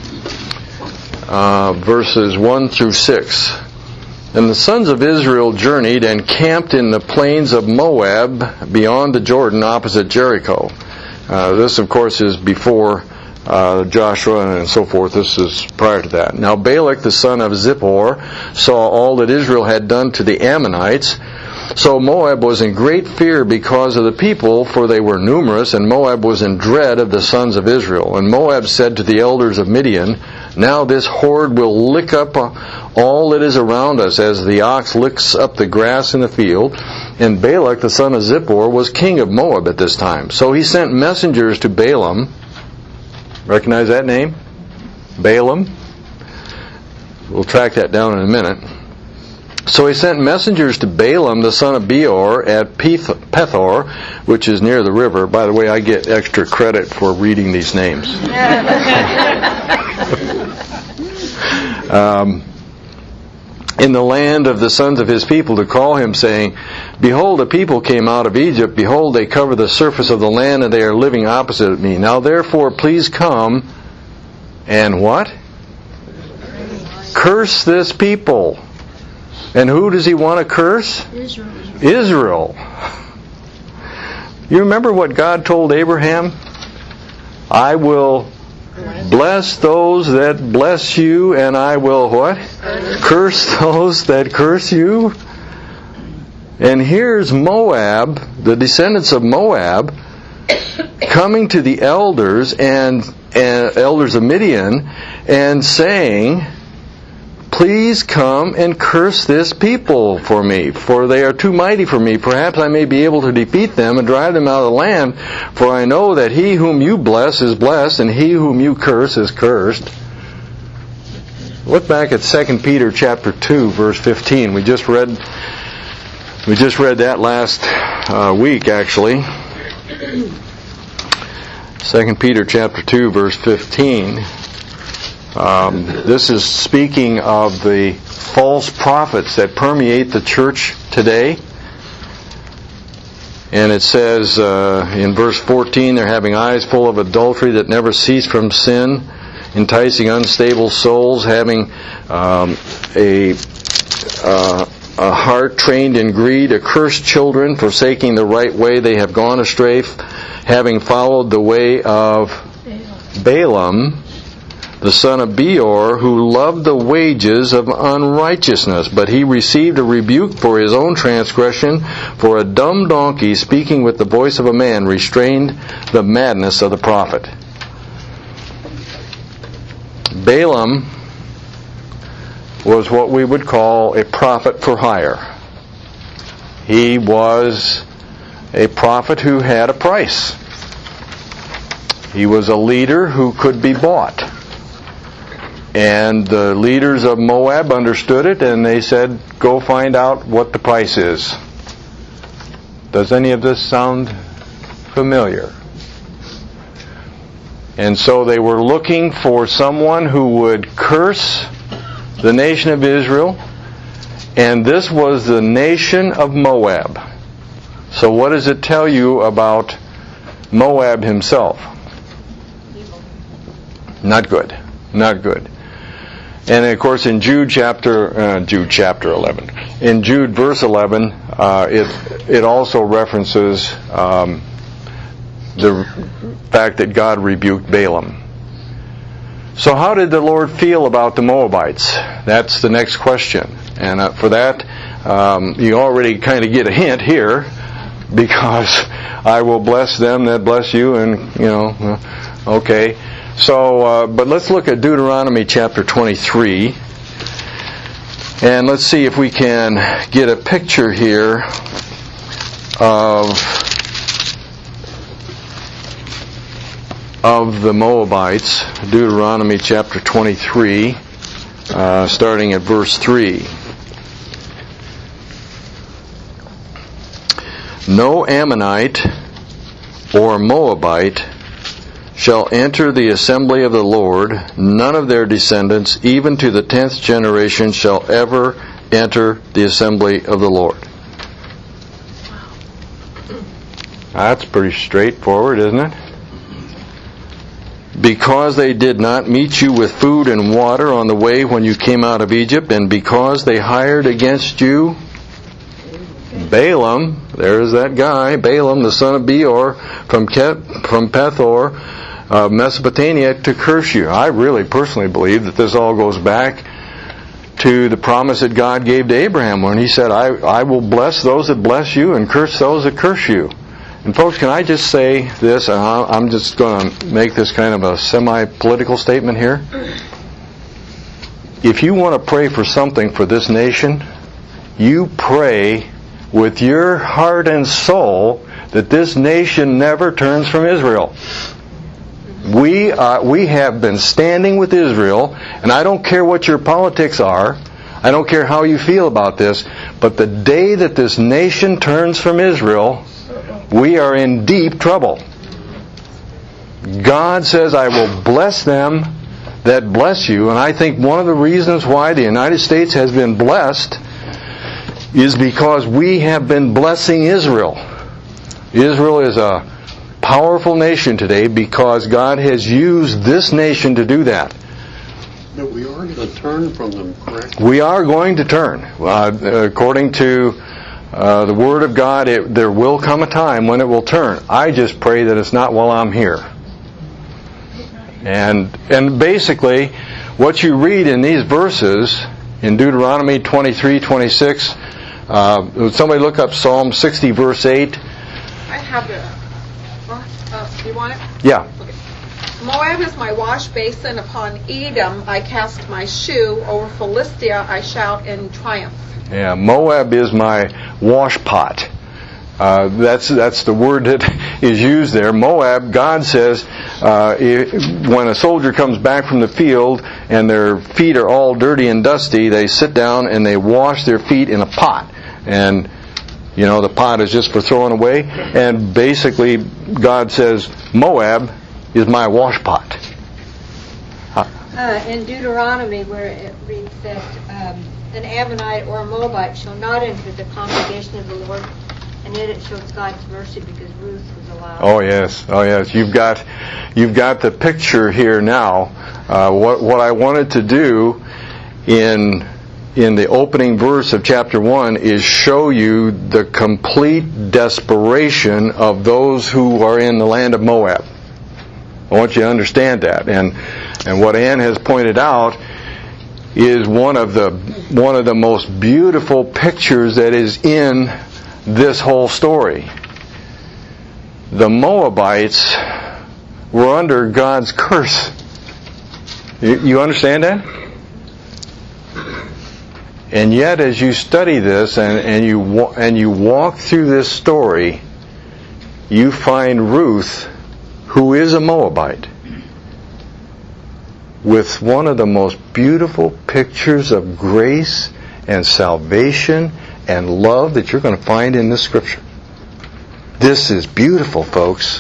verses 1 through 6. And the sons of Israel journeyed and camped in the plains of Moab beyond the Jordan opposite Jericho. This, of course, is before Joshua and so forth. This is prior to that. Now Balak, the son of Zippor, saw all that Israel had done to the Ammonites. So Moab was in great fear because of the people, for they were numerous, and Moab was in dread of the sons of Israel. And Moab said to the elders of Midian, "Now this horde will lick up all that is around us, as the ox licks up the grass in the field." And Balak, the son of Zippor, was king of Moab at this time. So he sent messengers to Balaam. Recognize that name? Balaam? We'll track that down in a minute. So he sent messengers to Balaam, the son of Beor, at Pethor, which is near the river. By the way, I get extra credit for reading these names. In the land of the sons of his people, to call him, saying, "Behold, a people came out of Egypt. Behold, they cover the surface of the land, and they are living opposite of me. Now therefore, please come and" what? "Curse this people." And who does he want to curse? Israel. You remember what God told Abraham? "I will bless those that bless you, and I will" what? "Curse those that curse you." And here's Moab, the descendants of Moab, coming to the elders and elders of Midian and saying, "Please come and curse this people for me, for they are too mighty for me. Perhaps I may be able to defeat them and drive them out of the land. For I know that he whom you bless is blessed, and he whom you curse is cursed." Look back at 2 Peter chapter 2, verse 15. We just read that last week, actually. 2 Peter chapter 2, verse 15. This is speaking of the false prophets that permeate the church today. And it says in verse 14, they're having eyes full of adultery that never cease from sin, enticing unstable souls, having a heart trained in greed, accursed children, forsaking the right way, they have gone astray, having followed the way of Balaam, the son of Beor, who loved the wages of unrighteousness, but he received a rebuke for his own transgression, for a dumb donkey, speaking with the voice of a man, restrained the madness of the prophet. Balaam was what we would call a prophet for hire. He was a prophet who had a price. He was a leader who could be bought. And the leaders of Moab understood it, and they said, "Go find out what the price is." Does any of this sound familiar? And so they were looking for someone who would curse the nation of Israel And this was the nation of Moab. So what does it tell you about Moab himself? Not good. Not good. And of course in Jude chapter 11. In Jude verse 11, it also references the fact that God rebuked Balaam. So how did the Lord feel about the Moabites? That's the next question. And for that, you already kind of get a hint here, because I will bless them that bless you, and, okay. So, but let's look at Deuteronomy chapter 23, and let's see if we can get a picture here of the Moabites. Deuteronomy chapter 23, starting at verse 3. No Ammonite or Moabite shall enter the assembly of the Lord. None of their descendants, even to the 10th generation, shall ever enter the assembly of the Lord. That's pretty straightforward, isn't it? Because they did not meet you with food and water on the way when you came out of Egypt, and because they hired against you Balaam, there's that guy, Balaam the son of Beor, from Pethor, Mesopotamia, to curse you. I really personally believe that this all goes back to the promise that God gave to Abraham when he said, I will bless those that bless you and curse those that curse you. And folks, can I just say this, and I'm just going to make this kind of a semi-political statement here. If you want to pray for something for this nation, you pray with your heart and soul that this nation never turns from Israel. We have been standing with Israel, and I don't care what your politics are, I don't care how you feel about this, but the day that this nation turns from Israel, we are in deep trouble. God says, I will bless them that bless you, and I think one of the reasons why the United States has been blessed is because we have been blessing Israel. Israel is a powerful nation today because God has used this nation to do that. But we are going to turn from them, correct? We are going to turn. According to the Word of God, there will come a time when it will turn. I just pray that it's not while I'm here. And basically, what you read in these verses, in Deuteronomy 23:26, somebody look up Psalm 60 verse 8. I have it. You want it? Yeah. Okay. Moab is my wash basin. Upon Edom I cast my shoe. Over Philistia I shout in triumph. Yeah, Moab is my wash pot. That's the word that is used there. Moab, God says, when a soldier comes back from the field and their feet are all dirty and dusty, they sit down and they wash their feet in a pot. And, the pot is just for throwing away. And basically, God says, Moab is my wash pot. In Deuteronomy, where it reads that an Ammonite or a Moabite shall not enter the congregation of the Lord, and yet it shows God's mercy because Ruth was allowed. Oh yes. You've got the picture here now. What I wanted to do in the opening verse of chapter 1 is show you the complete desperation of those who are in the land of Moab. I want you to understand that. And what Ann has pointed out is one of the most beautiful pictures that is in this whole story. The Moabites were under God's curse. You understand that? And yet, as you study this and you walk through this story, you find Ruth, who is a Moabite, with one of the most beautiful pictures of grace and salvation and love that you're going to find in this scripture. This is beautiful, folks.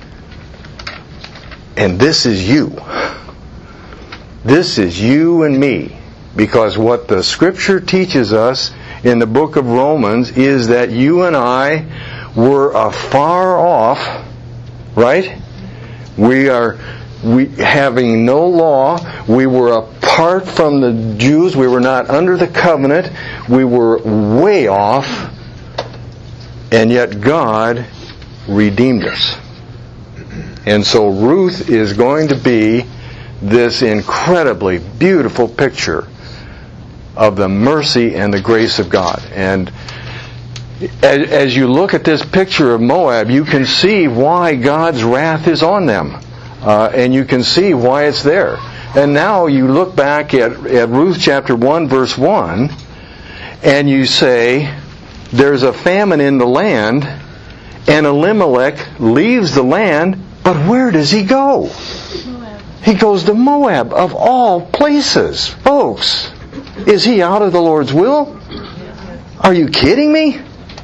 And this is you. This is you and me. Because what the scripture teaches us in the book of Romans is that you and I were afar off, right? We having no law. We were apart from the Jews. We were not under the covenant. We were way off. And yet God redeemed us. And so Ruth is going to be this incredibly beautiful picture of the mercy and the grace of God. And as you look at this picture of Moab, you can see why God's wrath is on them. And you can see why it's there. And now you look back at Ruth chapter 1, verse 1, and you say, there's a famine in the land, and Elimelech leaves the land, but where does he go? Moab. He goes to Moab, of all places. Folks, is he out of the Lord's will? Are you kidding me?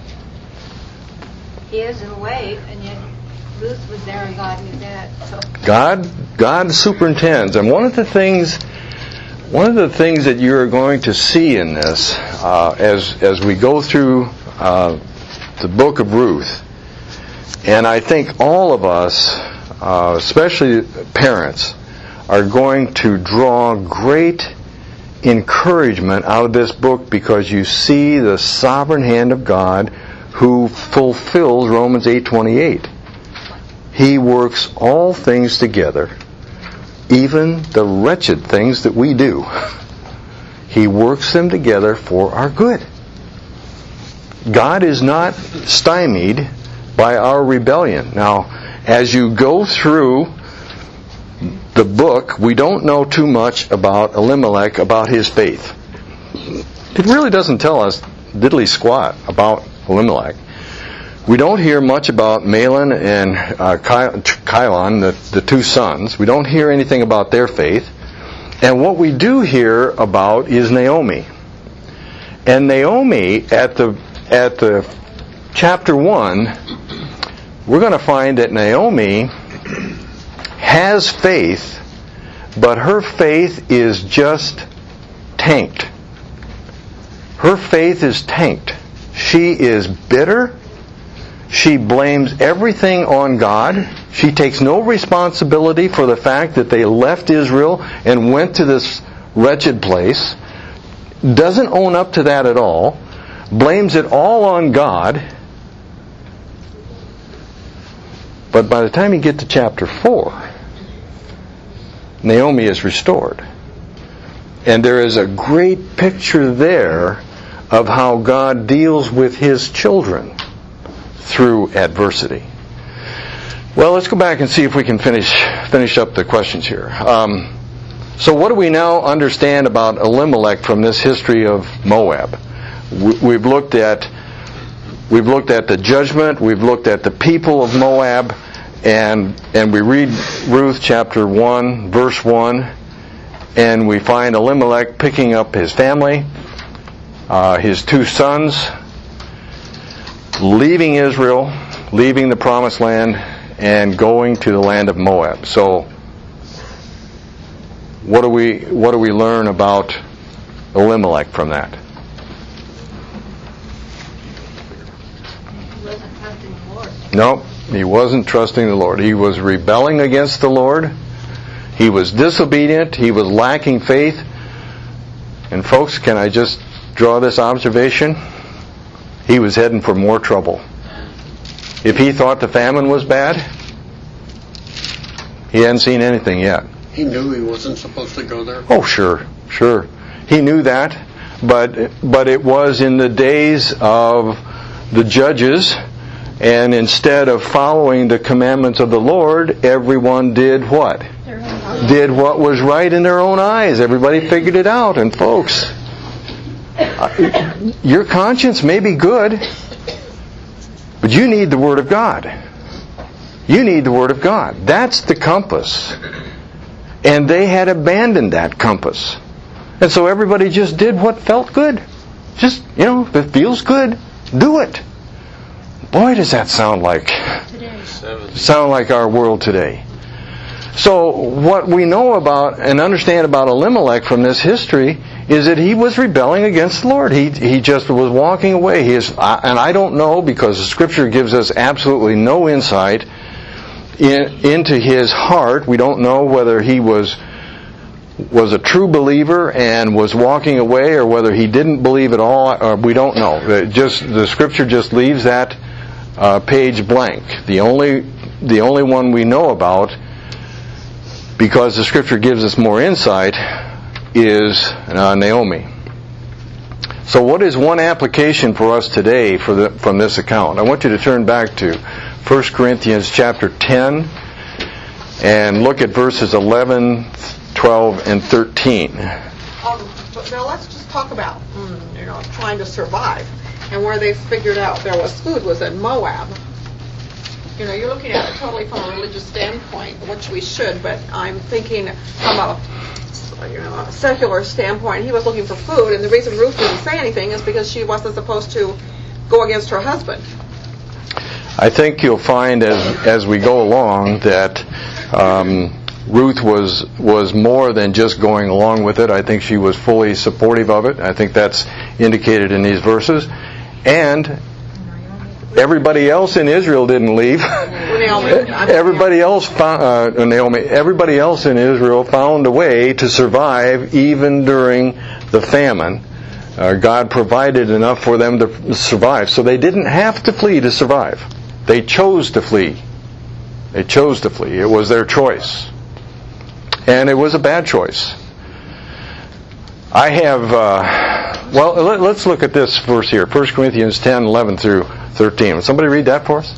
He is in a way, and yet Ruth was there and God knew that. So. God superintends. And one of the things that you're going to see in this, as we go through the book of Ruth, and I think all of us, especially parents, are going to draw great encouragement out of this book because you see the sovereign hand of God who fulfills Romans 8:28. He works all things together, even the wretched things that we do. He works them together for our good. God is not stymied by our rebellion. Now, as you go through the book, we don't know too much about Elimelech, about his faith. It really doesn't tell us diddly squat about Elimelech. We don't hear much about Mahlon and Chilion, the two sons. We don't hear anything about their faith. And what we do hear about is Naomi. And Naomi, at the chapter 1, we're going to find that Naomi has faith, but her faith is just tanked. Her faith is tanked. She is bitter. She blames everything on God. She takes no responsibility for the fact that they left Israel and went to this wretched place. Doesn't own up to that at all. Blames it all on God. But by the time you get to chapter 4, Naomi is restored. And there is a great picture there of how God deals with His children through adversity. Well, let's go back and see if we can finish up the questions here. So what do we now understand about Elimelech from this history of Moab? We've looked at the judgment, we've looked at the people of Moab, and we read Ruth chapter 1, verse 1, and we find Elimelech picking up his family, his two sons, leaving Israel, leaving the promised land, and going to the land of Moab. So, what do we learn about Elimelech from that? He wasn't trusting the Lord. No, he wasn't trusting the Lord. He was rebelling against the Lord. He was disobedient. He was lacking faith. And folks, can I just draw this observation? He was heading for more trouble. If he thought the famine was bad, he hadn't seen anything yet. He knew he wasn't supposed to go there. Oh, sure. He knew that, but it was in the days of the judges, and instead of following the commandments of the Lord, everyone did what? Did what was right in their own eyes. Everybody figured it out. And folks, your conscience may be good, but you need the Word of God. You need the Word of God. That's the compass. And they had abandoned that compass. And so everybody just did what felt good. Just, if it feels good, do it. Boy, does that sound like our world today. So what we know about and understand about Elimelech from this history is that he was rebelling against the Lord. He just was walking away. And I don't know, because the Scripture gives us absolutely no insight into his heart. We don't know whether he was a true believer and was walking away, or whether he didn't believe at all. We don't know. The Scripture just leaves that page blank. The only one we know about, because the Scripture gives us more insight, is Naomi. So what is one application for us today from this account? I want you to turn back to 1 Corinthians chapter 10 and look at verses 11, 12, and 13. But now let's just talk about, trying to survive. And where they figured out there was food was in Moab. You're looking at it totally from a religious standpoint, which we should, but I'm thinking from a secular standpoint. He was looking for food, and the reason Ruth didn't say anything is because she wasn't supposed to go against her husband. I think you'll find as we go along that Ruth was more than just going along with it. I think she was fully supportive of it. I think that's indicated in these verses. And everybody else in Israel didn't leave. Everybody else in Israel found a way to survive even during the famine. God provided enough for them to survive. So they didn't have to flee to survive. They chose to flee. They chose to flee. It was their choice. And it was a bad choice. I have, let's look at this verse here. 1 Corinthians 10, 11 through 13. Would somebody read that for us?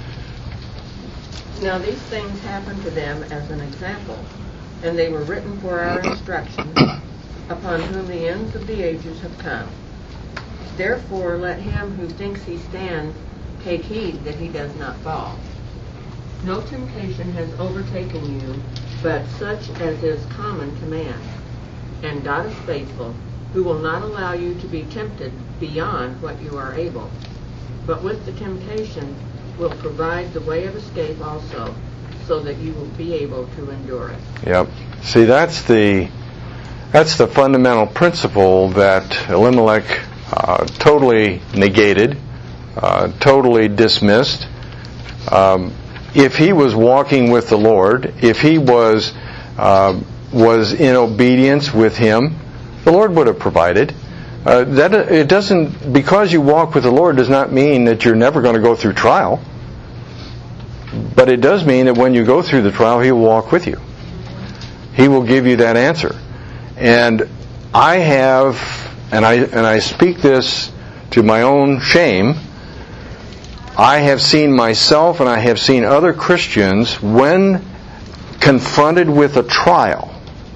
Now these things happened to them as an example, and they were written for our instruction, upon whom the ends of the ages have come. Therefore let him who thinks he stands take heed that he does not fall. No temptation has overtaken you, but such as is common to man. And God is faithful, who will not allow you to be tempted beyond what you are able, but with the temptation will provide the way of escape also, so that you will be able to endure it. Yep. See, that's the fundamental principle that Elimelech totally negated, totally dismissed. If he was walking with the Lord, if he was in obedience with Him, the Lord would have provided. Because you walk with the Lord does not mean that you're never going to go through trial. But it does mean that when you go through the trial, He will walk with you. He will give you that answer. And I have, and I speak this to my own shame, I have seen myself and I have seen other Christians, when confronted with a trial,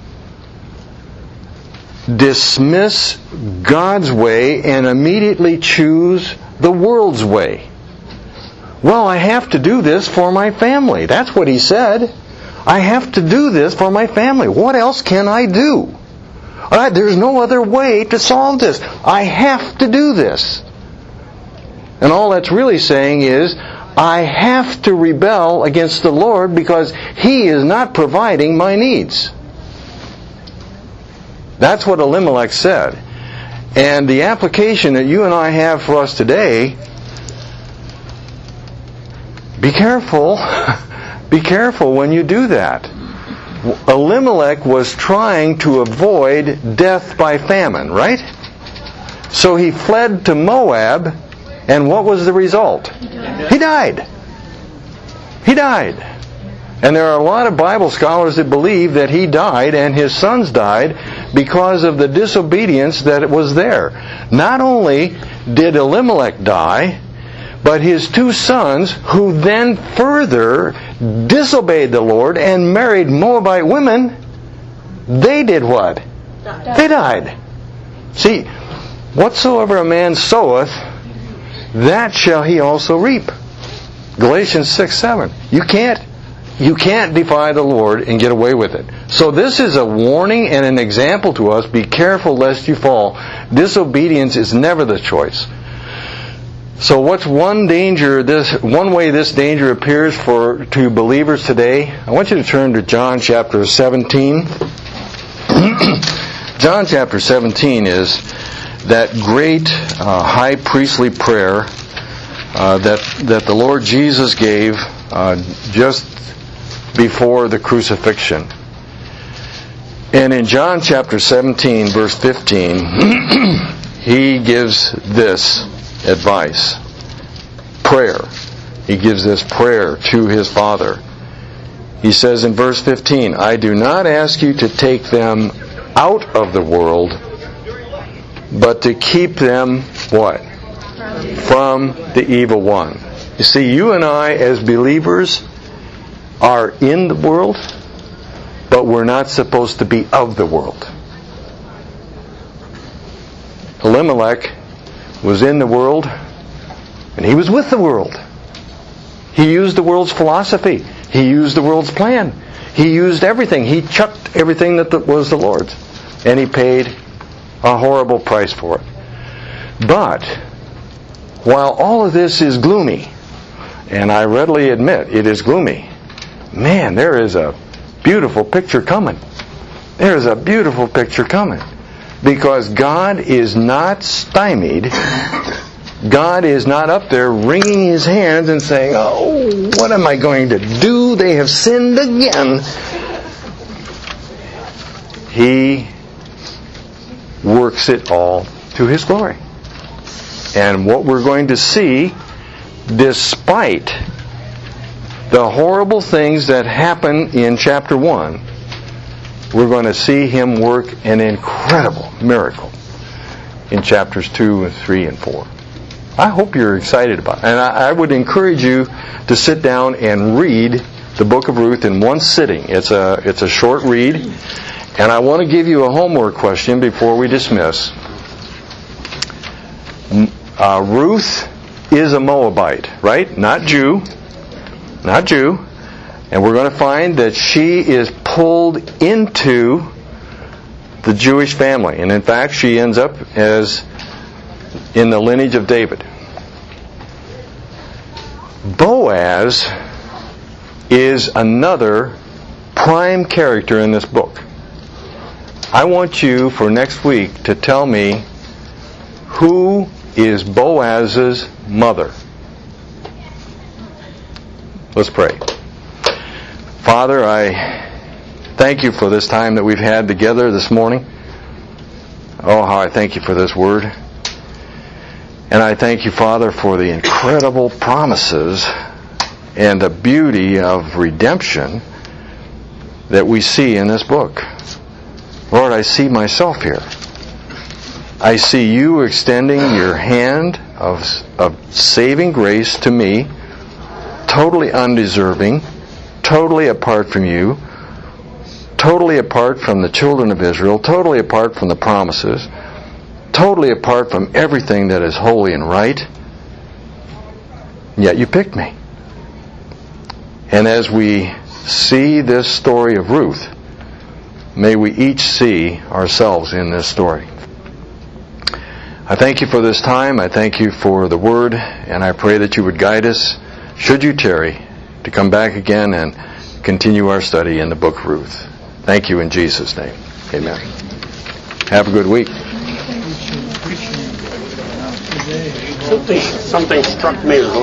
dismiss God's way and immediately choose the world's way. Well, I have to do this for my family. That's what he said. I have to do this for my family. What else can I do? There's no other way to solve this. I have to do this. And all that's really saying is, I have to rebel against the Lord because He is not providing my needs. That's what Elimelech said. And the application that you and I have for us today, be careful. Be careful when you do that. Elimelech was trying to avoid death by famine, right? So he fled to Moab, and what was the result? He died. He died. And there are a lot of Bible scholars that believe that he died and his sons died because of the disobedience that was there. Not only did Elimelech die, but his two sons, who then further disobeyed the Lord and married Moabite women, they did what? They died. See, whatsoever a man soweth, that shall he also reap. Galatians 6:7. You can't defy the Lord and get away with it. So this is a warning and an example to us. Be careful lest you fall. Disobedience is never the choice. So what's one way this danger appears to believers today? I want you to turn to John chapter 17. John chapter 17 is that great high priestly prayer that the Lord Jesus gave just before the crucifixion. And in John chapter 17, verse 15, he gives this advice. Prayer. He gives this prayer to his Father. He says in verse 15, I do not ask you to take them out of the world, but to keep them, what? From the evil one. You see, you and I as believers are in the world, but we're not supposed to be of the world. Elimelech was in the world, and he was with the world. He used the world's philosophy. He used the world's plan. He used everything. He chucked everything that was the Lord's. And he paid a horrible price for it. But, while all of this is gloomy, and I readily admit it is gloomy, man, there is a beautiful picture coming. There is a beautiful picture coming. Because God is not stymied. God is not up there wringing His hands and saying, oh, what am I going to do? They have sinned again. He works it all to His glory. And what we're going to see, despite the horrible things that happen in chapter 1, we're going to see Him work an incredible miracle in chapters 2 and 3 and 4. I hope you're excited about it. And I would encourage you to sit down and read the book of Ruth in one sitting. It's a short read. And I want to give you a homework question before we dismiss. Ruth is a Moabite, right? Not Jew. Not Jew. And we're going to find that she is pulled into the Jewish family. And in fact, she ends up as in the lineage of David. Boaz is another prime character in this book. I want you for next week to tell me who is Boaz's mother. Let's pray. Father, I thank you for this time that we've had together this morning. Oh, how I thank you for this word. And I thank you, Father, for the incredible promises and the beauty of redemption that we see in this book. Lord, I see myself here. I see you extending your hand of saving grace to me, totally undeserving, totally apart from you, totally apart from the children of Israel, totally apart from the promises, totally apart from everything that is holy and right. And yet you picked me. And as we see this story of Ruth, may we each see ourselves in this story. I thank you for this time. I thank you for the Word. And I pray that you would guide us, should you tarry, to come back again and continue our study in the book of Ruth. Thank you in Jesus' name. Amen. Have a good week. Something struck me as